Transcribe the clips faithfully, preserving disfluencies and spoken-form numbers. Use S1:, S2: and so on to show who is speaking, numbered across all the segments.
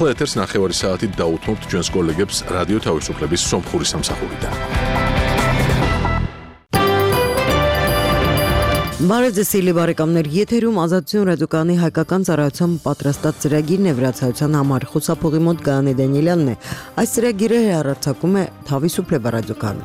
S1: ახლა ეთერს ნახევარი საათით დაუთმობთ ჩვენს კოლეგებს რადიო თავისუფლების სომხური სამსახურიდან.
S2: Բարև ձեզ սիրելի բարեկամներ, եթերում ազատություն ռադիոկայանի հայկական ծառայության պատրաստած ծրագիրն է վրացայության համար Խուսափողի մոտ Գայանե Դանիելյանն է։ Այս ծրագիրը հեռարձակում է Թավիսուփլե ռադիոկայանը։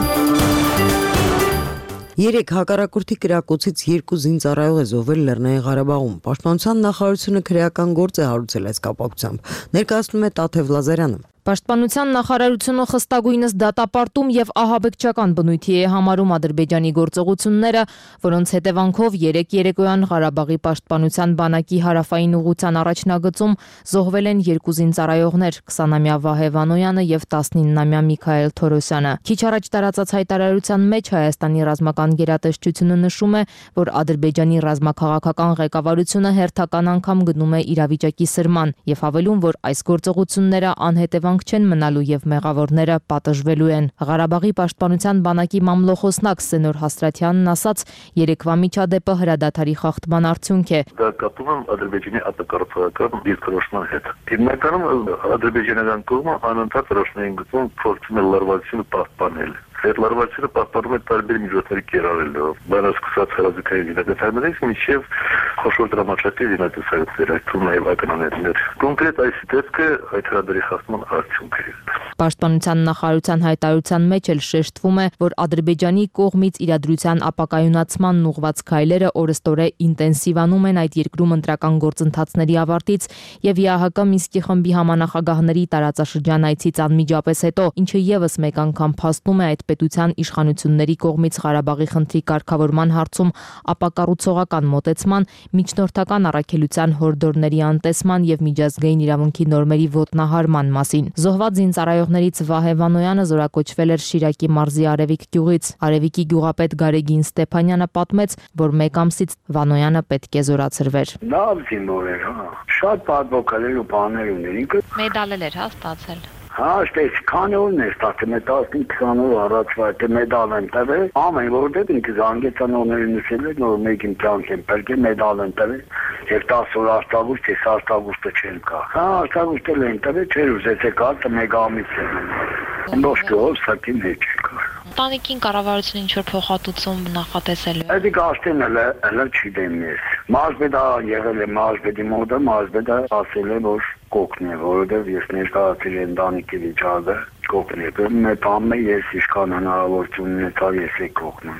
S2: Երեք հակառակորդի կրակոցից երկու զինծառայող է զոհվել Լեռնային Ղարաբաղում։ Պաշտպանության նախարարությունը քրեական գործ է հարուցել այս կապակցությամբ։ Ներկայացնում է Տաթև Լազարյանը։
S3: Պաշտպանության նախարարությունը խստագույնս դատապարտում եւ ահաբեկչական բնույթի է համարում Ադրբեջանի գործողությունները, որոնց հետևանքով երեք երեկոյան Ղարաբաղի պաշտպանության բանակի հարավային ուղղության առաջնագծում զոհվել են երկու զինծառայողներ՝ քսանամյա Վահե Վանոյանը եւ տասնիննամյա Միքայել Թորոսյանը։ Քիչ առաջ տարածած հայտարարության մեջ Հայաստանի ռազմական գերատեսչությունը նշում է, որ Ադրբեջանի ռազմաքաղաքական ղեկավարությունը հերթական անգամ գնում է իրավիճակի սրման եւ հավելում, որ այս գործողությունները անհետեւանք չեն մնալու եւ մեղավորները պատժվելու են։ Ղարաբաղի պաշտպանության բանակի մամլոխոսնակ Սենոր Հաստրատյանն ասաց, երեկվա միջադեպը հրադադարի խախտման արդյունք է։
S4: Դա կապում եմ Ադրբեջանի արտակարգական դիրքորոշման հետ։ Հիմնականում ադրբեջանական կողմը անընդհատ ռուսներին գծում փորձում է լարվածությունը պահպանել։ Այդ լարվածությունը պահպանում է տարբեր միջոցների կիրառելով, բանասկսած հրաձգային զինատեսակներից մինչև խոշոր դրամաչափի զինատեսակներ, այդտեղ նաև ականանետներ։ Կոնկրետ այս դեպքը այդ հրադադարի խախտման արդյունք է։
S3: Պաշտպանության նախարարության հայտարարության մեջ էլ շեշտվում է, որ Ադրբեջանի կողմից իրադրության ապակայունացմանն ուղղված քայլերը օրըստօրե ինտենսիվանում են այդ երկրում ընտրական գործընթացների ավարտից եւ ԵԱՀԿ Մինսկի խմբի համանախագահների տարածաշրջան այցից անմիջապես հետո, ինչը եւս մեկ անգամ փաստում է այդ պետության իշխանությունների կողմից Ղարաբաղի խնդրի կարգավորման հարցում ապակառուցողական մոտեցման, միջնորդական առաքելության հորդորների անտեսման եւ միջազգային իրավունքի նորմերի ոտնահարման մասին։ Զոհված զինծառայողներից Վահե Վանոյանը զորակոչվել էր Շիրակի մարզի Արևիկ գյուղից։ Արևիկի գյուղապետ Գարեգին Ստեփանյանը պատմեց, որ մեկ ամսից Վանոյանը պետք է զորացրվեր։
S5: Լավ զինվոր էր, հա։ Շատ պատվոքալել ու բաներ ուներ ինքը։
S3: Մեդալել էր, հա, ստացել։
S5: Հա, այստեղ քանոն է ստացել, տասնինը քսան օր առաջվա այդ մեդալ են տվել։ Ամեն որտեղ ինքը զանգեցանողներին նշել էր, որ մեկին կյանք են բերել, մեդալ են տվել։ Եվ տասը օր աշտագուստ է, աշտագուստը չեն կա։ Հա, աշտագուստը են տվել, չէր ուզեցեք ալտը մեկ ամիս է։ Նոշկով սակին հետ չկա։
S3: Տանիքին կառավարությունը ինչ որ փոխհատուցում նախատեսել է։
S5: Այդ գաստեն էլ էլ չգիտեմ ես։ Մազբեդա եղել է Մազբեդի մոդը, Մազբեդա ասել է որ կոկն է, որովհետև ես ներկայացրել եմ Դանիկի վիճակը, կոկն է։ Մեկ ամը ես իշքան հնարավորություն ունեցա ես է կոկն։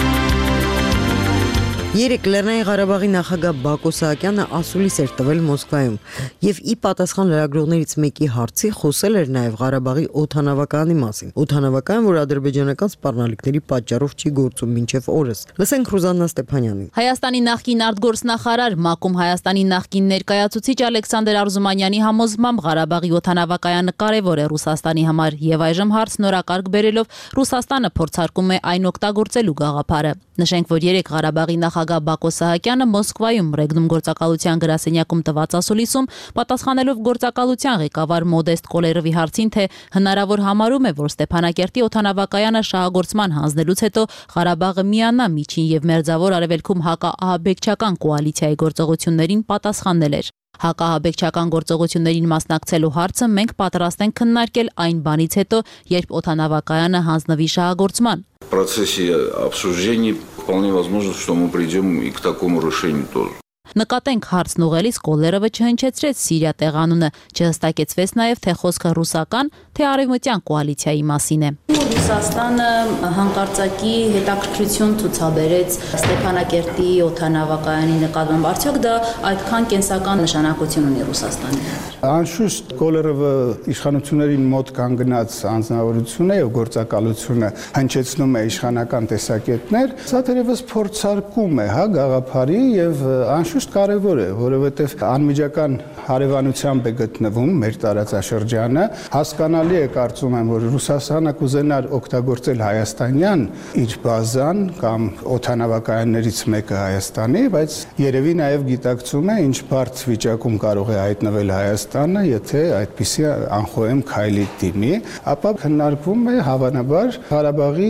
S2: Երեք Լեռնային Ղարաբաղի նախագահ Բակո Սահակյանը ասուլիս էր տվել Մոսկվայում եւ ի պատասխան լրագրողներից մեկի հարցի խոսել էր նաեւ Ղարաբաղի օդանավակայանի մասին։ Օդանավակայան, որ ադրբեջանական սպառնալիքների պատճառով չի գործում մինչեւ օրս։ Լսենք Ռուզաննա Ստեփանյանին։
S6: Հայաստանի նախկին արտգործնախարար ՄԱԿ-ում Հայաստանի նախկին ներկայացուցիչ Ալեքսանդր Արզումանյանի համոզմամբ Ղարաբաղի օդանավակայանը կարևոր է Ռուսաստանի համար եւ այժմ հարց նորակարգ բերելով Ռուսաստանը փորձարկում է այն օգտագործելու գաղափարը։ Նշենք, որ երեք Ղարաբաղի նախագահ Բակո Սահակյանը Մոսկվայում Ռեգնում գործակալության գրասենյակում տված ասուլիսում պատասխանելով գործակալության ղեկավար Մոդեստ Կոլերովի հարցին, թե հնարավոր համարում է, որ Ստեփանակերտի օդանավակայանը շահագործման հանձնելուց հետո Ղարաբաղը միանա միջին եւ մերձավոր արևելքում հակաահաբեկչական կոալիցիայի գործողություններին, պատասխանել էր. Հակաահաբեկչական գործողություններին մասնակցելու հարցը մենք պատրաստ ենք քննարկել այն բանից հետո, երբ օդանավակայանը հանձնվի շահագործման։
S7: В процессе обсуждений вполне возможно, что мы придем и к такому решению тоже.
S6: Նկատենք հարցն ուղղելիս Կոլերովը չհնչեցրեց Սիրիա տեղանունը, չհստակեցվեց նաև թե խոսքը ռուսական, թե արևմտյան կոալիցիայի մասին է։
S8: Ռուսաստանը հանկարծակի հետաքրքրություն ցուցաբերեց Ստեփանակերտի օդանավակայանի նկատմամբ, արդյոք դա այդքան կենսական նշանակություն ունի Ռուսաստանի համար։
S9: Անշուշտ Կոլերովը իշխանություններին մոտ կանգնած անձնավորություն է եւ գործակալությունը հնչեցնում է իշխանական տեսակետներ, սա թերևս փորձարկում է, հա, գաղափարի եւ անշուշտ կարևոր է, որովհետեւ անմիջական հարևանությամբ է գտնվում մեր տարածաշրջանը, հասկանալի է կարծում եմ, որ Ռուսաստանը կուզենար օգտագործել հայաստանյան իր բազան կամ օդանավակայաններից մեկը Հայաստանի, բայց երևի նաեւ գիտակցում է ինչ բարդ վիճակում կարող է հայտնվել Հայաստանը, եթե այդպիսի անխոհեմ քայլի դիմի, ապա քննարկվում է հավանաբար Ղարաբաղի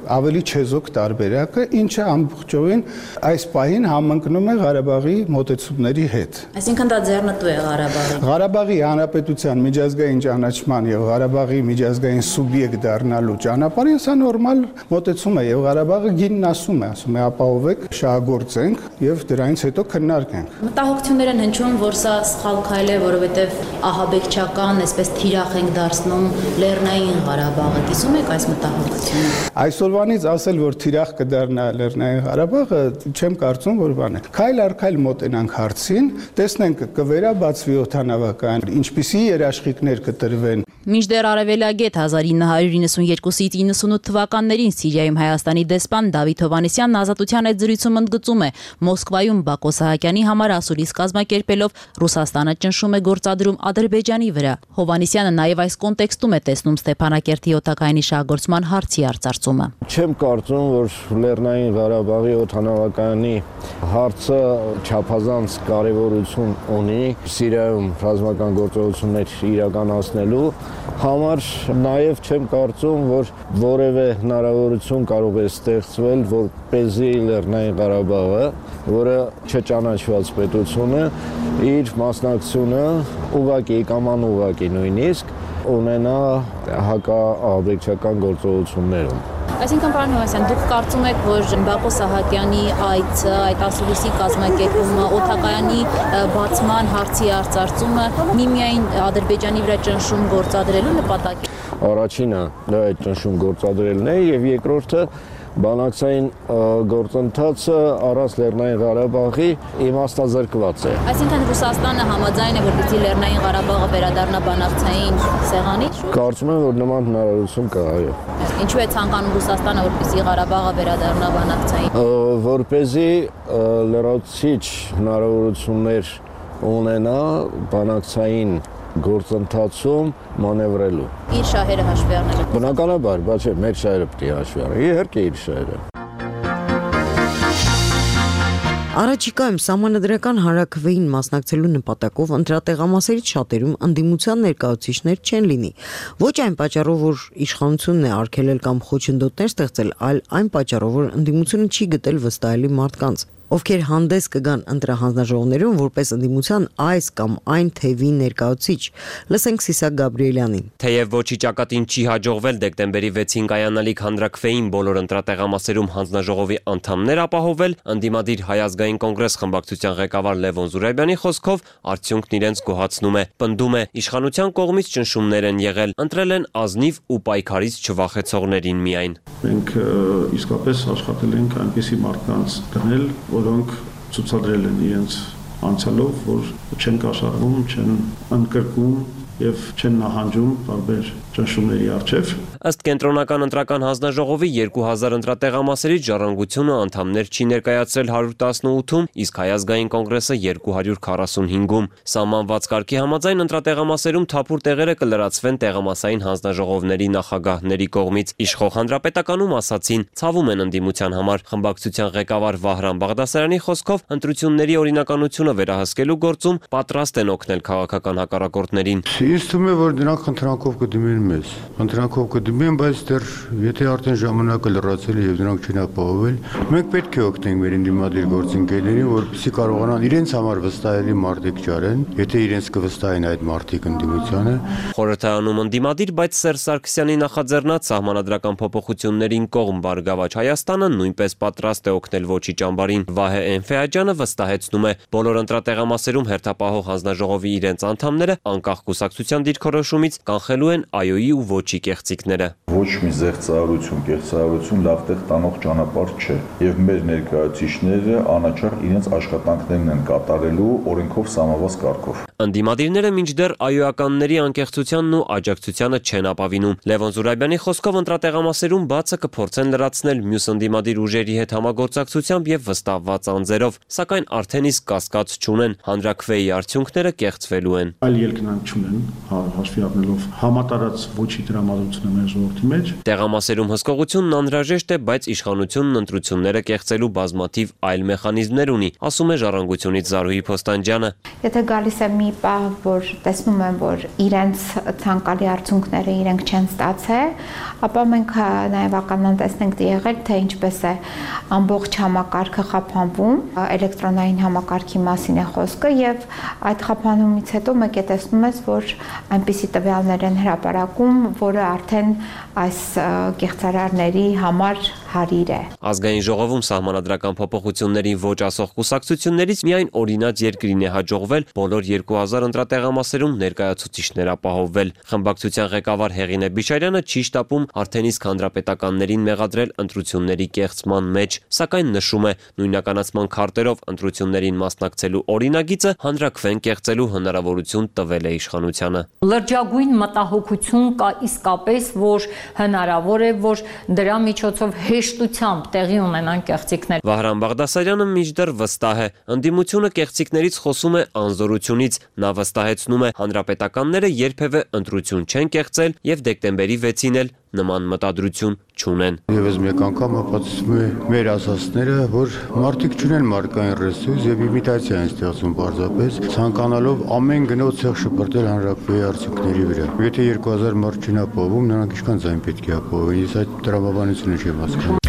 S9: ավելի չեզոք տարբերակը, ինչը ամբողջովին այս պահին համընկնում է Ղարաբաղի մոտեցումների հետ։
S8: Այսինքն դա ձեռնտու է Ղարաբաղի։
S9: Ղարաբաղի հանրապետության միջազգային ճանաչման եւ Ղարաբաղի միջազգային սուբյեկտ դառնալու ճանապարհը սա նորմալ մոտեցում է եւ Ղարաբաղը գինն ասում է, ասում է ապահովեք, շահագործենք եւ դրանից հետո քննարկենք։
S8: Մտահոգություններ են հնչում, որ սա սխալ քայլ է, որովհետեւ ահաբեկչական, այսպես թիրախ ենք դարձնում Լեռնային Ղարաբաղը։ Կիսում եք այս մտահոգությունը։
S9: Այսօրվանից ասել, որ թիրախ կդառնա Լեռնային Ղարաբաղը, չեմ կարծում, որ բան է։ Քայլ առ քայլ մոտենանք հարցին, տեսնենք կվերաբացվի օդանավակայան, ինչպիսի երաշխիքներ կտրվեն։
S6: Մինչդեռ Արևելագետ հազար ինը հարյուր իննսունյոթից իննսունութ թվականներին Սիրիայում Հայաստանի դեսպան Դավիթ Հովհաննիսյանն Ազատության այդ զրույցում ընդգծում է, Մոսկվայում Բակո Սահակյանի համար ասուլիս կազմակերպելով Ռուսաստանը ճնշում է գործադրում Ադրբեջանի վրա։ Հովհաննիսյանը նաև այս կոնտեքստում է տեսնում Ստեփանակերտի օդակայանի շահագործման հարցի արծարծումը։
S10: Չեմ կարծում, որ Լեռնային Ղարաբաղի օդանավակայանի հարցը չափազանց կարևորություն ունի Սիրիայում ռազմական գործողություններ իրականացնելու համար, նաև չեմ կարծում, որ որևէ հնարավորություն կարող է ստեղծվել, որպեսզի Լեռնային Ղարաբաղը, որը չճանաչված պետություն է, իր մասնակցությունը ուղղակի կամ անուղղակի նույնիսկ ունենա հակաահաբեկչական գործողություններում։
S8: Այսինքն, պարոն Հովհաննիսյան, դուք կարծում եք, որ Բակո Սահակյանի այցը, այդ ասուլիսի կազմակերպումը, օդակայանի բացման հարցի արծարծումը միմիայն Ադրբեջանի վրա ճնշում գործադրելու նպատակ է։
S10: Առաջինը դա այդ ճնշում գործադրելն է եւ երկրորդը բանակցային գործընթացը առանց Լեռնային Ղարաբաղի իմաստազրկված է։
S8: Այսինքն Ռուսաստանը համաձայն է, որպեսզի Լեռնային Ղարաբաղը վերադառնա բանակցային սեղանի։
S10: Կարծում եմ, որ նման հնարավորություն կա, այո։
S8: Ինչու է ցանկանում Ռուսաստանը, որպեսզի Ղարաբաղը վերադառնա բանակցային։
S10: Որպեսզի լրացուցիչ հնարավորություններ ունենա բանակցային գործընթացում մանևրելու։
S8: Իր շահերը հաշվի առնելով։
S10: Բնականաբար, բայց չէ, մեր շահերը պետք է հաշվի առնել։ Իհարկե իր շահերը։
S2: Առաջիկայում սահմանադրական հանրաքվեին մասնակցելու նպատակով ընտրատեղամասերից շատերում ընդդիմության ներկայացուցիչներ չեն լինի։ Ոչ այն պատճառով, որ իշխանությունն է արգելել կամ խոչընդոտներ ստեղծել, այլ այն պատճառով, որ ընդդիմությունը չի գտել վստահելի մարդկանց, ովքեր հանդես կգան ընտրահանձնաժողովներում որպես ընդդիմության այս կամ այն թևի ներկայացուցիչ։ Լսենք Սիսակ Գաբրիելյանին։
S11: Թեև ոչի ճակատին չի հաջողվել դեկտեմբերի վեցին կայանալիք հանրաքվեին բոլոր ընտրատեղամասերում հանձնաժողովի անդամներ ապահովել, ընդդիմադիր Հայ ազգային կոնգրես խմբակցության ղեկավար Լևոն Զուրաբյանի խոսքով արդյունքն իրենց գոհացնում է։ Պնդում է, իշխանության կողմից ճնշումներ են եղել, ընտրել են ազնիվ ու պայքարից չվախեցողներին միայն։
S12: Մենք իսկապես աշխատել ենք այնպիսի մարդկանց գնել, որոնք ցուցադրել են իրենց անցյալով, որ չեն կաշառվում, չեն ընդգրկում եւ չեն նահանջում տարբեր ճնշումների առջև։
S11: Ըստ կենտրոնական ընտրական հանձնաժողովի երկու հազար ընտրատեղամասերից ժառանգությունը անդամներ չի ներկայացրել հարյուր տասնութում, իսկ Հայ ազգային կոնգրեսը երկու հարյուր քառասունհինգում։ Սահմանված կարգի համաձայն ընտրատեղամասերում թափուր տեղերը կլրացվեն տեղամասային հանձնաժողովների նախագահների կողմից։ Իշխող հանրապետականում ասացին, ցավում են ընդդիմության համար։ Խմբակցության ղեկավար Վահրամ Բաղդասարյանի խոսքով ընտրությունների օրինականությունը վերահսկելու գործում պատրաստ են օգնել քաղաքական հակառակորդներին։
S13: Ինձ թվում է, որ նրանք խնդրանքով կդիմեն մեզ։ Խնդրանքով կդիմեն, բայց դեռ եթե արդեն ժամանակը լրացել է եւ նրանք չեն ապահովել, մենք պետք է օգնենք մեր ընդդիմադիր գործընկերներին, որպեսզի կարողանան իրենց համար վստահելի մարտիկ ճարեն, եթե իրենց կվստահեն այդ մարտիկ ընդդիմությանը։
S11: Խորհրդարանում ընդդիմադիր, բայց Սերժ Սարգսյանի նախաձեռնած սահմանադրական փոփոխություններին կողմ բարգավաճ Հայաստանը նույնպես պատրաստ է օգնել ոչի ճամբարին։ Վահե Էնֆեաջյանը վստահեցնում է, բոլոր ընտրատեղամասերում հերթապահող հանձնաժողովի իրենց անդամները անկախ կուսակցության դիրքորոշումից կանխելու են այոյի ու ոչի կեղծիքները։
S14: Ոչ մի զեղծարարություն, կեղծարարություն լավ տեղ տանող ճանապարհ չէ, եւ մեր ներկայացուցիչները անաչառ իրենց աշխատանքներն են կատարելու օրենքով սահմանված կարգով։
S11: Ընդդիմադիրները մինչդեռ այոյականների անկեղծությանն ու աջակցությանը չեն ապավինում։ Լևոն Զուրաբյանի խոսքով ընտրատեղամասերում բացը կփորձեն լրացնել մյուս ընդդիմադիր ուժերի հետ համագործակցությամբ եւ վստահված անձերով, սակայն արդեն իսկ կասկած չունեն, հանրաքվեի արդյունքները կեղծվելու են։
S12: Այլ երկնանք չունեն, հաշվի առնելով համատարած ոչի տրամադրությունը մեր ժողովրդի մեջ։
S11: Տեղամասերում հսկողությունն անհրաժեշտ է, բայց իշխանությունն ընտրությունները կեղծելու բազմաթիվ այլ մեխանիզմներ ունի, ասում է Ժառանգությունից Զարուհի Փոստանջյանը։
S15: Եթե գալիս է մի պահ, որ տեսնում են, որ իրենց ցանկալի արդյունքները իրենք չեն ստացել, ապա մենք նաև ականան տեսնենք եղել, թե ինչպես է ամբողջ համակարգը խափանվում, էլեկտրոնային համակարգի մասին է խոսքը եւ այդ խափանումից հետո մեկ է տեսնում ես, որ այնպիսի տվյալներ են հրապարակում, որը արդեն այս կեղծարարների համար հարիր է։
S11: Ազգային ժողովում սահմանադրական փոփոխություններին ոչ ասող կուսակցություններից միայն օրինաց երկրին է հաջողվել բոլոր երկու հազար ընտրատեղամասերում ներկայացուցիչներ ապահովվել։ Խմբակցության ղեկավար Հեղինե Բիշարյանը չի շտապում արդեն իսկ հանրապետականներին մեղադրել ընտրությունների կեղծման մեջ, սակայն նշում է, նույնականացման քարտերով ընտրություններին մասնակցելու օրինագիծը հանրաքվեն կեղծելու հնարավորություն տվել է իշխանությանը։
S16: Լրջագույն մտահոգություն կա իսկապես, որ հնարավոր է, որ դրա միջոցով հեշտությամբ տեղի ունենան կեղծիքներ։
S11: Վահրամ Բաղդասարյանը մինչդեռ վստահ է, ընդդիմությունը կեղծիքներից խոսում է անզորությունից, նա վստահեցնում է, հանրապետականները երբևէ ընտրություն չեն կեղծել եւ դեկտեմբերի վեցին էլ նման մտադրություն չունեն։
S13: Եվս մեկ անգամ ապացուցում է մեր ասածները, որ մարդիկ չունեն մարդկային ռեսուրս եւ իմիտացիա են ստեղծում պարզապես, ցանկանալով ամեն գնով ցեղ շպրտել հանրակրվեի արդյունքների վրա։ Եթե երկու հազար մարդ չեն ապահովում, նրանք ինչքան ձայն պետք է ապահովեն, ես այդ տրամաբանությունը չեմ հասկանում։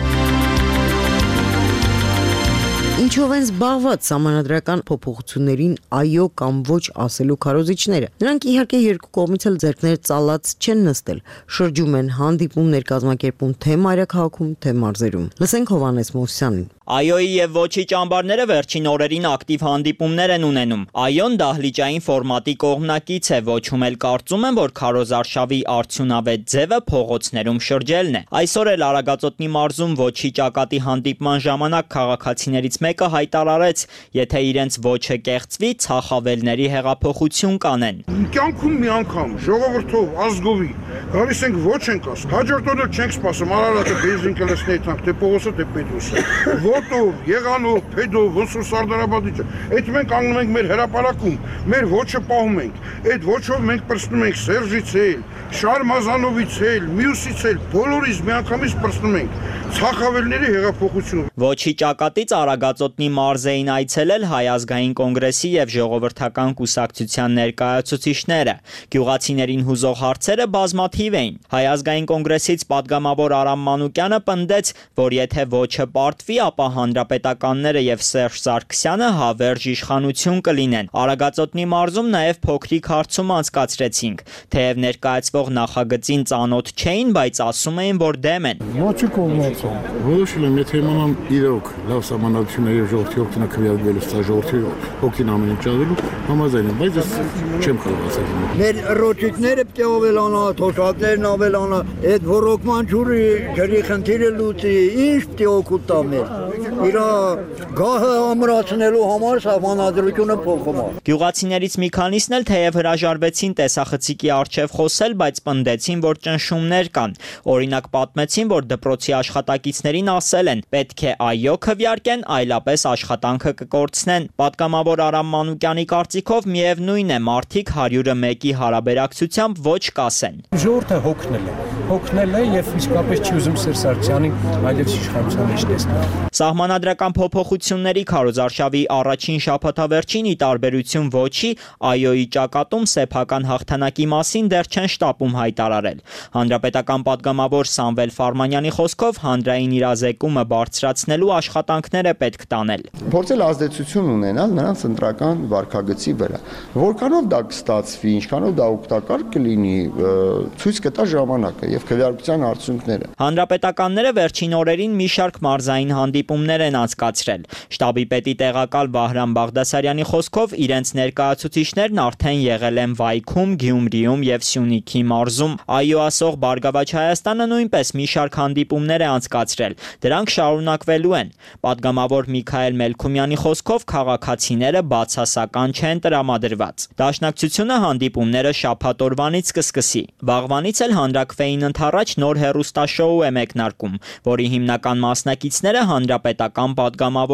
S2: Ինչով են զբաղված սահմանադրական փոփոխություններին այո կամ ոչ ասելու քարոզիչները։ Նրանք իհարկե երկու կողմից էլ ձեռքներ ծալած չեն նստել, շրջում են, հանդիպումներ կազմակերպում թե մայրաքաղաքում, թե մարզերում։ Լսենք Հովհաննես Մովսյանին։
S17: Այոյի եւ ոչի ճամբարները վերջին օրերին ակտիվ հանդիպումներ են ունենում։ Այոն դահլիճային ֆորմատի կողմնակից է, ոչում էլ կարծում են, որ քարոզարշավի արդյունավետ ձևը փողոցներում շրջելն է։ Այսօր էլ Արագածոտնի մարզում ոչի ճակատի հանդիպման ժամանակ քաղաքացիներից մեկը հայտարարեց, եթե իրենց ոչը կեղծվի, ցախավելների հեղափոխություն կանեն։
S18: Կյանքում մի անգամ ժողովրդով ազգովի գալիս ենք ոչ ենք ասում։ Հաջորդ օրը չենք սպասում, Արարատը բենզին կլսնի այդքան, թե Պողոսը, թե Պետրոսը։ Ոտով, եղանով, փեդով, ոնց որ Սարդարաբադիչը։ Այդ մենք անգնում ենք մեր հրապարակում, մեր ոչը պահում ենք։ Այդ ոչով մենք պրծնում ենք Սերժից էլ, Շարմազանովից էլ, մյուսից էլ, բոլորից միանգամից պրծնում ենք ցախավելների հեղափոխություն։
S17: Ոչի ճակատից Արագածոտնի մարզ էին այցելել Հայ ազգային կոնգրեսի եւ ժողովրդական կուսակցության ներկայացուցիչները։ Գյուղացիներին հուզող հարցերը բազմաթիվ էին։ Հայ ազգային կոնգրեսից падգամավոր Արամ Մանուկյանը պնդեց, որ եթե ոչը պարտվի, ապա հանրապետականները եւ Սերժ Սարգսյանը հավերժ իշխանություն կլինեն։ Արագածոտնի մարզում նաեւ փոքրիկ հարցում անցկացրեցինք, թեև ներկայացվող նախագծին ծանոթ չէին, բայց ասում էին, որ դեմ են։
S18: Ոչի կողմից որոշել եմ, եթե իմանամ իրոք լավ սահմանադրություններ եւ ժողովրդի օգտին քվեարկվելու, սա ժողովրդի օգտին ամեն ինչ արելու համաձայն եմ, բայց ես չեմ կարող ասել։
S19: Մեր ռոճիկները պետք է ավելանա, թոշակներն ավելանա, այդ ռոռոկման ջուրի ջրի խնդիրը լուծի, ինչ պետք է օգուտ տա մեր։ Իրա գահը ամրացնելու համար սահմանադրությունը փոխում է։
S17: Գյուղացիներից մի քանիսն էլ թեև հրաժարվեցին տեսախցիկի առջև խոսել, բայց պնդեցին, որ ճնշումներ կան։ Օրինակ պատմեցին, որ դպրոցի աշխատակիցներին ասել են, պետք է այո քվեարկեն, այլապես աշխատանքը կկորցնեն։ Պատգամավոր Արամ Մանուկյանի կարծիքով միևնույն է, մարդիկ հարյուրը մեկի հարաբերակցությամբ ոչ կասեն։
S20: Ժողովուրդը հոգնել է, հոգնել է եւ իսկապես չի ուզում Սերժ Սարգսյանին այլևս իշխանության մեջ տեսնել։
S17: Սահմանադրական փոփոխությունների քարոզարշավի առաջին շաբաթավերջին ի տարբերություն ոչի, այոյի ճակատում սեփական հաղթանակի մասին դեռ չեն շտապում հայտարարել։ Հանրապետական պատգամավոր Սամվել Ֆարմանյանի խոսքով հանրային իրազեկումը բարձրացնելու աշխատանքներ է պետք տանել։
S21: Փորձել ազդեցություն ունենալ նրանց ընտրական վարքագծի վրա։ Որքանով դա կստացվի, ինչքանով դա օգտակար կլինի, ցույց կտա ժամանակը եւ քվեարկության արդյունքները։
S17: Հանրապետականները վերջին օրերին մի շարք մարզային հանդիպումներ են անցկացրել։ Շտաբի պետի տեղակալ Վահրամ Բաղդասարյանի խոսքով իրենց ներկայացուցիչներն արդեն եղել են Վայքում, Գյումրիում եւ Սյունիքի մարզում։ Այո ասող Բարգավաճ Հայաստանը նույնպես մի շարք հանդիպումներ է անցկացրել։ Դրանք շարունակվելու են։ Պատգամավոր Միքայել Մելքումյանի խոսքով քաղաքացիները բացասական չեն տրամադրված։ Դաշնակցությունը հանդիպումները շաբաթ օրվանից կսկսի։ Վաղվանից էլ հանրակրվեին ընթառաջ նոր հեռուստաշոու է մեկնարկում, որի հիմնական մասնակիցները հանրապետական պատգամավոր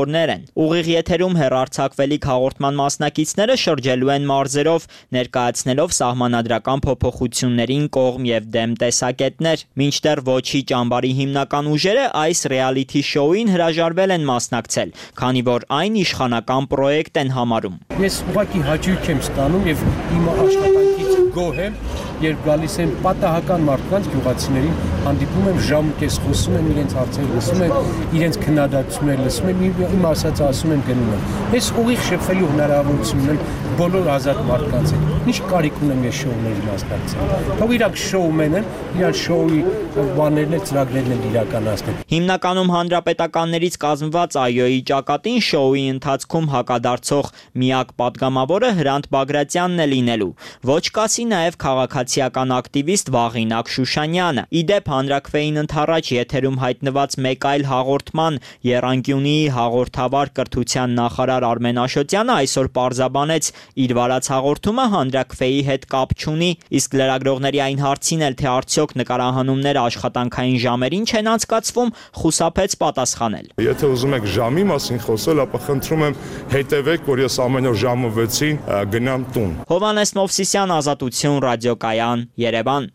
S17: դատավորներ են։ Ուղիղ եթերում հեռարձակվելիք հաղորդման մասնակիցները շրջելու են մարզերով, ներկայացնելով սահմանադրական փոփոխություններին կողմ եւ դեմ տեսակետներ։ Մինչդեռ Ոչի ճամբարի հիմնական ուժերը այս ռեալիթի շոուին հրաժարվել են մասնակցել, քանի որ այն իշխանական պրոյեկտ են համարում։
S20: Ես ուղղակի հաճույք եմ ստանում եւ իմ աշխատանքից գոհ եմ, երբ գալիս են պատահական մարդկանց գյուղացիներին, հանդիպում եմ ժամ ու կես, խոսում եմ իրենց հարցեր, լսում եմ իրենց քննադատություններ, լսում եմ իմ ասածը ասում եմ գնում եմ։ Ես ուղիղ շփվելու հնարավորություն ունեմ բոլոր ազատ մարդկանց հետ։ Ինչ կարիք ունեմ ես շոուների մասնակցել։ Թող իրանք շոումեն են, իրար շոուի բաներն ու ծրագրերն են իրականացնել։
S17: Հիմնականում հանրապետականներից կազմված ԱՅՈ-ի ճակատին շոուի ընթացքում հակադարձող միակ պատգամավորը Հրանտ Բագրատյանն է լինելու։ Ոչ կասի նաև քաղաքացիական ակտիվիստ Վաղինակ Շուշանյանը։ Իդեպ հանրաքվեին ընթառաջ եթերում հայտնված մեկ այլ հաղորդման Եռանկյունիի հաղորդավար կրթության նախարար Արմեն Աշոտյանը այսօր պարզաբանեց, իր վարած հաղորդումը հանրաքվեի հետ կապ չունի, իսկ լրագրողների այն հարցին էլ, թե արդյոք նկարահանումները աշխատանքային ժամերին չեն անցկացվում, խուսափեց պատասխանել։
S1: Եթե ուզում եք ժամի մասին խոսել, ապա խնդրում եմ հետևեք, որ ես ամեն օր ժամը վեցին գնամ տուն։
S17: Հովհաննես Մովսիսյան, Ազատություն, ռադիոկայան, Երևան։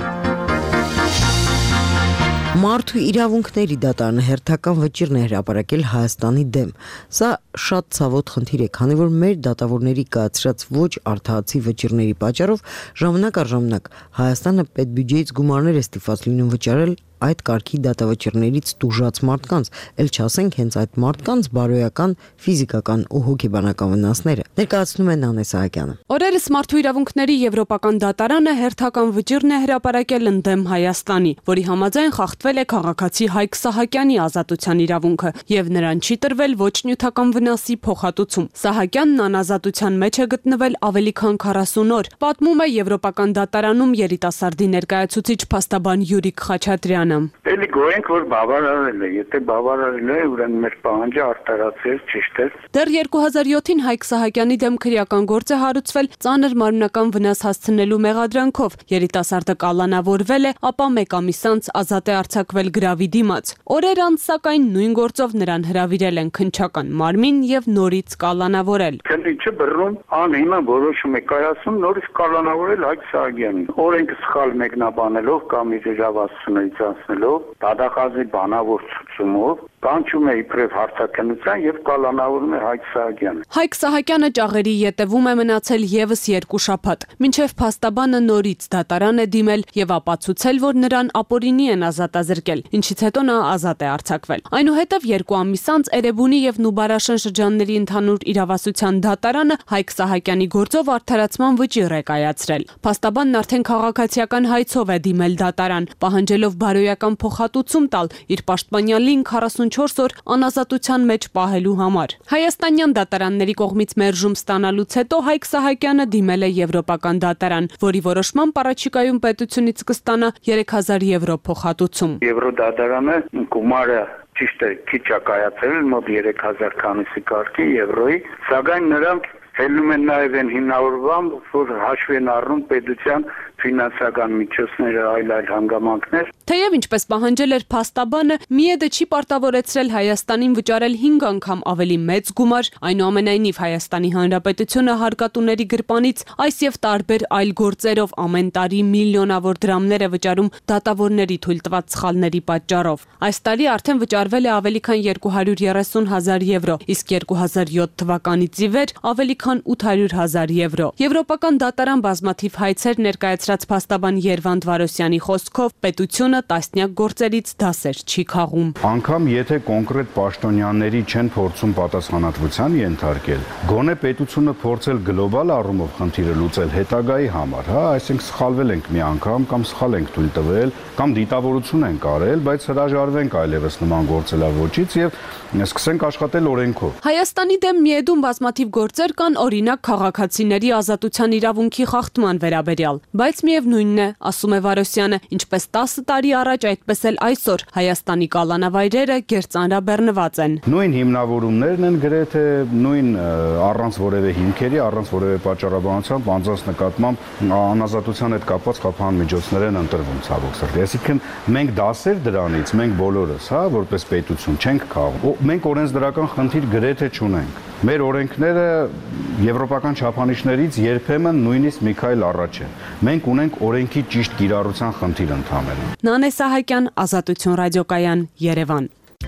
S2: Մարդու իրավունքների դատարանը հերթական վճիռ է հրապարակել Հայաստանի դեմ։ Սա շատ ցավոտ խնդիր է, քանի որ մեր դատավորների կայացրած ոչ արդարացի վճիռների պատճառով ժամանակ առ ժամանակ Հայաստանը պետբյուջեից գումարներ է ստիպված լինում վճարել այդ կարգի դատավճիռներից տուժած մարդկանց, ել չասենք հենց այդ մարդկանց բարոյական, ֆիզիկական ու հոգեբանական վնասները։ Ներկայացնում է Նանե Սահակյանը։
S22: Օրերս Մարդու իրավունքների եվրոպական դատարանը հերթական վճիռն է հրապարակել ընդդեմ Հայաստանի, որի համաձայն խախտվել է քաղաքացի Հայկ Սահակյանի ազատության իրավունքը եւ նրան չի տրվել ոչ նյութական վնասի փոխհատուցում։ Սահակյանն անազատության մեջ է գտնվել ավելի քան քառասուն օր, պատմում է եվրոպական դատարանում երիտասարդի ներկայացուցիչ փաստաբան Յուրիկ Խաչատրյանը։
S5: Էլի գոհենք, որ բավարարել է, եթե բավարարել է, ուրեմն մեր պահանջը արտարացել, ճիշտ է։
S22: Դեռ երկու հազար յոթին Հայկ Սահակյանի դեմ քրեական գործ է հարուցվել ծանր մարմնական վնաս հասցնելու մեղադրանքով։ Երիտասարդը կալանավորվել է, ապա մեկ ամիս անց ազատ է արձակվել գրավի դիմաց։ Օրեր անց սակայն նույն գործով նրան հրավիրել են քննչական մարմին եւ նորից կալանավորել։
S5: Քննիչը բռնում անհիմն որոշում է կայացնում նորից կալանավորել Հայկ Սահակյանին։ Օրենքը սխալ մեկնաբանելով կամ իր իրավասությունից անցնելով, դատախազի բանավոր ցուցումով կանչում է իբրև հարցաքննության եւ կալանավորում է Հայկ Սահակյանը։
S22: Հայկ Սահակյանը ճաղերի ետևում է մնացել եւս երկու շաբաթ, մինչեւ փաստաբանը նորից դատարան է դիմել եւ ապացուցել, որ նրան ապօրինի են ազատազրկել, ինչից հետո նա ազատ է արձակվել։ Այնուհետև երկու ամիս անց Էրեբունի եւ Նուբարաշեն շրջանների ընդհանուր իրավասության դատարանը Հայկ Սահակյանի գործով արդարացման վճիռ է կայացրել։ Փաստաբանն արդեն քաղաքացիական հայցով է դիմել դատարան, պահանջելով բարոյական փոխհատուցում տալ իր պաշտպանյալին քառասունչորս օր անազատության մեջ պահելու համար։ Հայաստանյան դատարանների կողմից մերժում ստանալուց հետո Հայկ Սահակյանը դիմել է եվրոպական դատարան, որի որոշմամբ առաջիկայում պետությունից կստանա երեք հազար եվրո փոխհատուցում։
S5: Եվրոդատարանը գումարը ճիշտ է քիչ է կայացել, մոտ երեք հազար քանիսի կարգի եվրոյի, սակայն նրանք Հելնում են նաև են հիմնավորվում, որ հաշվի են առնում պետության ֆինանսական միջոցները, այլ այլ հանգամանքներ։
S22: Թեև ինչպես պահանջել էր փաստաբանը, ՄԻԵԴ-ը չի պարտավորեցրել Հայաստանին վճարել հինգ անգամ ավելի մեծ գումար, այնուամենայնիվ Հայաստանի Հանրապետությունը հարկատուների գրպանից այս եւ տարբեր այլ գործերով ամեն տարի միլիոնավոր դրամներ է վճարում դատավորների թույլ տված սխալների պատճառով։ Այս տարի արդեն վճարվել է ավելի քան երկու հարյուր երեսուն հազար եվրո, իսկ երկու հազար յոթ թվականից ի վեր ավելի քան ութ հարյուր հազար եվրո։ Եվրոպական դատարան բազմաթիվ հայցեր ներկայացրած փաստաբան Երվանդ Վարոսյանի խոսքով պետությունը տասնյակ գործերից դասեր չի քաղում։
S23: Անկամ եթե կոնկրետ պաշտոնյաների չեն փորձում պատասխանատվության ենթարկել, գոնե պետությունը փորձել գլոբալ առումով խնդիրը լուծել հետագայի համար, հա, այսինքն սխալվել ենք մի անգամ կամ սխալ ենք թույլ տվել կամ դիտավորություն ենք արել, բայց հրաժարվենք այլևս նման գործելավոճից եւ սկսենք աշխատել օրենքով։
S22: Հայաստանի դեմ ՄԻԵԴ-ում բազմաթիվ գործեր կան, օրինակ քաղաքացիների ազատության իրավունքի խախտման վերաբերյալ, բայց միևնույնն է, ասում է Վարոսյանը, ինչպես տասը տարի առաջ, այդպես էլ այսօր Հայաստանի կալանավայրերը գերծանրաբեռնված են։
S23: Նույն հիմնավորումներն են գրեթե, նույն առանց որևէ հիմքերի, առանց որևէ պատճառաբանությամբ, անձանց նկատմամբ անազատության հետ կապված խափան միջոցներ են ընտրվում ցավոք սրտի։ Այսինքն մենք դասեր դրանից, մենք բոլորս, հա, որպես պետություն չենք քաղում։ Մենք օրենսդրական խնդիր գրեթե չունենք։ Մեր օրենքները եվրոպական չափանիշներից երբեմն նույնիսկ մի քայլ առաջ են։ Մենք ունենք օրենքի ճիշտ կիրառության խնդիր ընդհանրապես։
S22: Նանե Սահակյան, Ազատություն ռադիոկայան, Երևան։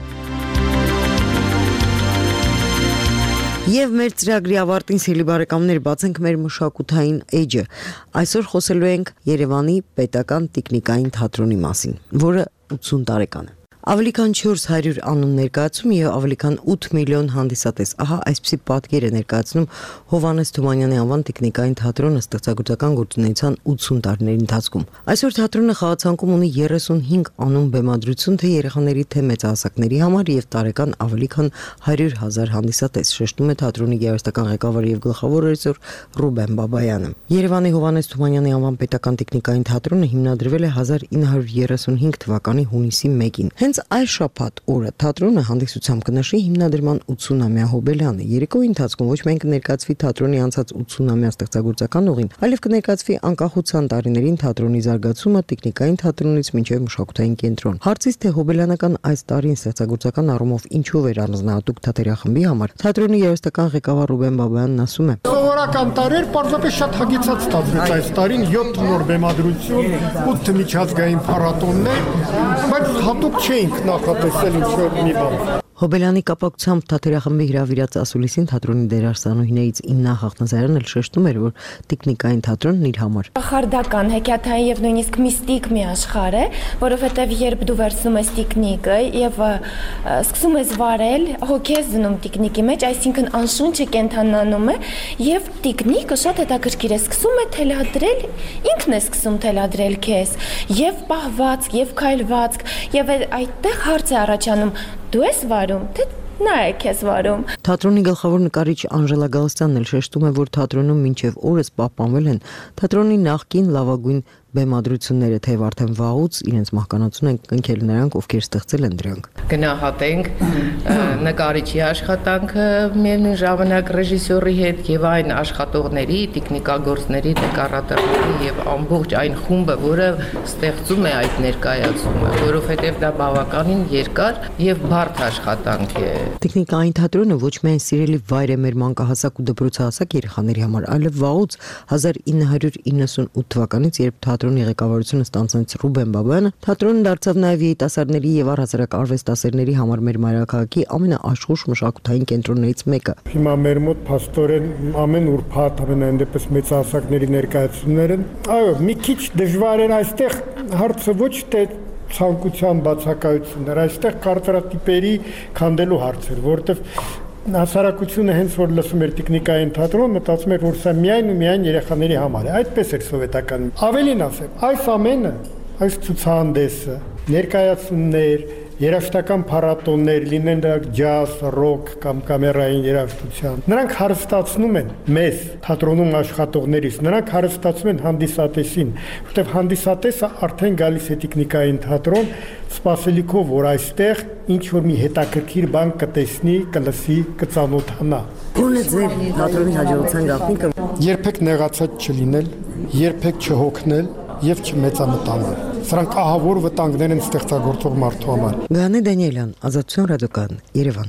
S2: Եվ մեր ծրագրի ավարտին սիրելի բարեկամներ, բացենք մեր մշակութային էջը։ Այսօր խոսելու ենք Երևանի պետական տիկնիկային թատրոնի մասին, որը ութսուն տարեկան է։ Ավելի քան չորս հարյուր անուն ներկայացում եւ ավելի քան ութ միլիոն հանդիսատես։ Ահա այսպիսի պատկեր է ներկայացնում Հովհաննես Թումանյանի անվան տիկնիկային թատրոնը ստեղծագործական գործունեության ութսուն տարիների ընթացքում։ Այսօր թատրոնը խաղացանկում ունի երեսունհինգ անուն բեմադրություն թե երեխաների, թե մեծահասակների համար եւ տարեկան ավելի քան հարյուր հազար հանդիսատես, շեշտում է թատրոնի գեղարվեստական ղեկավար եւ գլխավոր ռեժիսոր Ռուբեն Բաբայանը։ Երևանի Հովհաննես Թումանյանի անվան պետական տիկնիկային թատրոնը հիմնադրվել է հազար ինը հարյուր երեսունհինգ թվականի հունիսի մեկին։ Հենց այս շաբաթ օրը թատրոնը հանդիսությամբ կնշի հիմնադրման ութսունամյա հոբելյանը։ Երեկոյի ընթացքում ոչ միայն կներկայացվի թատրոնի անցած ութսունամյա ստեղծագործական ուղին, այլև կներկայացվի անկախության տարիներին թատրոնի զարգացումը տիկնիկային թատրոնից մինչև մշակութային կենտրոն։ Հարցից թե հոբելյանական այս տարին ստեղծագործական առումով ինչու էր առանձնահատուկ թատերախմբի համար, թատրոնի գեղարվեստական ղեկավար Ռուբեն Բաբայանն ասում է.
S3: Սովորական տարեր պարզապես շատ հագեցած ստացվեց այս տարին, յոթ նոր բեմադրություն, ութ միջազգային փառատոններ, բայց հատուկ չէինք նախատեսել ինչ-որ մի բան։
S2: Հոբելյանի կապակցությամբ թատերախմբի հրավիրած ասուլիսին թատրոնի դերասանուհիներից Իննա Խախնազարյանն էլ շեշտում էր, որ տիկնիկային թատրոնն իր համար
S4: խարդական, հեքիաթային եւ նույնիսկ միստիկ մի աշխարհ է, որովհետեւ երբ դու վերցնում ես տիկնիկը եւ սկսում ես վարել, հոգես զնում տիկնիկի մեջ, այսինքն անշունչը կենթանանում է եւ տիկնիկը շատ հետաքրքիր է, սկսում է թելադրել, ինքն է սկսում թելադրել քեզ եւ պահվածք եւ քայլվածք եւ այդտեղ հարց է առաջանում. Դու ես վարում, թե նա է քեզ վարում։
S2: Թատրոնի գլխավոր նկարիչ Անժելա Գալստյանն էլ շեշտում է, որ թատրոնում մինչև օրս պահպանվել են թատրոնի նախկին լավագույն բեմադրությունները, թեև արդեն վաղուց իրենց մահկանացուն են կնքել նրանք, ովքեր ստեղծել են դրանք։
S7: Գնահատենք նկարիչի աշխատանքը, միևնույն ժամանակ ռեժիսորի հետ եւ այն աշխատողների, տեխնիկագործների, դեկորատորների եւ ամբողջ այն խումբը, որը ստեղծում է այդ ներկայացումը, որովհետեւ դա բավականին երկար եւ բարդ աշխատանք է։
S2: Տեխնիկային թատրոնը ոչ միայն սիրելի վայր է մեր մանկահասակ ու դպրոցահասակ երեխաների համար, այլև վաղուց հազար ինը հարյուր իննսունութ թվականից, երբ թատրոնի ղեկավարությունը ստանձնեց Ռուբեն Բաբայանը, թատրոնը դարձավ նաև երիտասարդների եւ առհասարակ արվեստասերների համար մեր մայրաքաղաքի ամենաաշխույժ մշակութային կենտրոններից մեկը։
S3: Հիմա մեր մոտ փաստորեն ամեն ուրբաթ ամենայն դեպս մեծահասակների ներկայացումներ են։ Այո, մի քիչ դժվար է այստեղ հարցը ոչ թե ցանկության բացակայություններ, այստեղ կարծրատիպերի քանդելու հարցեր, որովհետեւ հասարակությունը հենց որ լսում էր տեխնիկային թատրոն, մտածում էր, որ սա միայն ու միայն երեխաների համար է։ Այդպես էր սովետական։ Ավելին ասեմ, այս ամենը, այս ցուցահանդեսը, ներկայացումներ, երաժշտական փառատոններ, լինեն դրանք ջազ, ռոք կամ կամերային երաժշտության, նրանք հարստացնում են մեզ թատրոնում աշխատողներից, նրանք հարստացնում են հանդիսատեսին, որտեղ հանդիսատեսը արդեն գալիս է տեխնիկային թատրոն, սպասելիքով, որ այստեղ ինչ որ մի հետաքրքիր բան կտեսնի, կլսի, կծանոթանա։
S2: Ո՞րն է ձեր թատրոնի հաջողության գաղտնիքը։
S3: Երբեք նեղացած չլինել, երբեք չհոգնել եւ չմեծամտանալ։ Սրանք ահավոր վտանգներ են ստեղծագործող մարդու համար։
S2: Գանե Դանիելյան, Ազատություն ռադիոկայան, Երևան։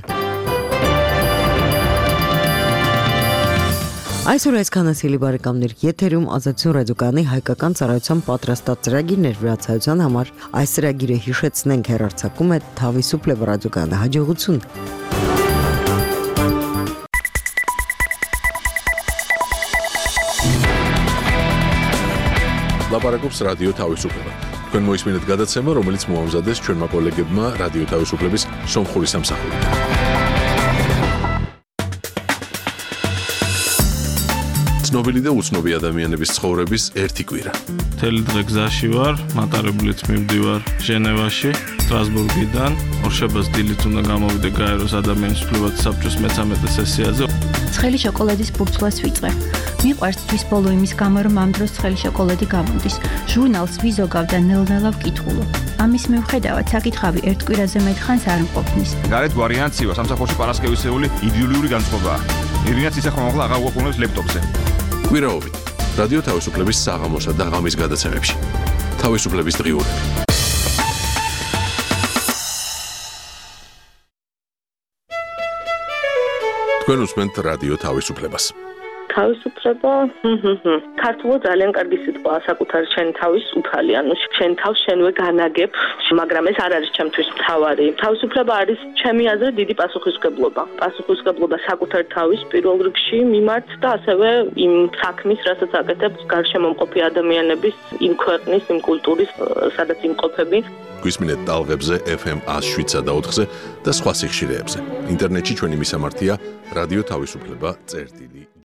S2: Այսօր այսքանը սիրելի բարեկամներ, եթերում Ազատություն ռադիոկայանի հայկական ծառայության պատրաստած ծրագիրն էր վրացայության համար։ Այս ծրագիրը հիշեցնենք հեռարձակում է Թավիսուպլև ռադիոկայանը։ Հաջողություն։
S24: Լապարակոպս ռադիո Թավիսուպլևը։ Თქვენ მოისმინეთ გადაცემა, რომელიც მოამზადეს ჩვენმა კოლეგებმა რადიო თავისუფლების სომხური სამსახური. ცნობილი და უცნობი ადამიანების ცხოვრების ერთი კვირა.
S25: მთელი დღე გზაში ვარ, მატარებლით მივდივარ ჟენევაში, სტრასბურგიდან, ორშაბათს დილით უნდა გამოვიდე გაეროს ადამიანის უფლებათა საბჭოს მეცამეტე სესიაზე.
S26: ცხელი შოკოლადის ბურცლას ვიწვე.
S6: მიყვარს თვის ბოლო იმის გამო, რომ ამ დროს ცხელი შოკოლადი გამოდის. ჟურნალს ვიზოგავ და ნელ-ნელა ვკითხულობ. ამის მიუხედავად საკითხავი ერთ კვირაზე მეტ ხანს არ მყოფნის.
S8: გარეთ ვარიანცივა სამსახურში პარასკევისეული იდეოლიური განწყობაა. ირინაც ისე ხომ აღარ უყურებს ლეპტოპზე.
S24: კვირაობით რადიო თავისუფლების საღამოსა და ღამის გადაცემებში. თავისუფლების დღიურები. თქვენ უსმენთ რადიო თავისუფლებას.
S9: თავისუფლება, ქართულად ძალიან კარგი სიტყვაა, საკუთარი შენ თავის უფალი, ანუ შენ თავს შენვე განაგებ, მაგრამ ეს არ არის ჩემთვის მთავარი. თავისუფლება არის ჩემი აზრით დიდი პასუხისმგებლობა. პასუხისმგებლობა საკუთარი თავის პირველ რიგში მიმართ და ასევე იმ საქმის, რასაც აკეთებს გარშემო მყოფი ადამიანების, იმ ქვეყნის, იმ კულტურის, სადაც იმყოფები.
S24: გვისმინეთ ტალღებზე ეფ ემ one oh seven და ოთხზე და სხვა სიხშირეებზე. ინტერნეტში ჩვენი მისამართია რადიო თავისუფლება წერტილი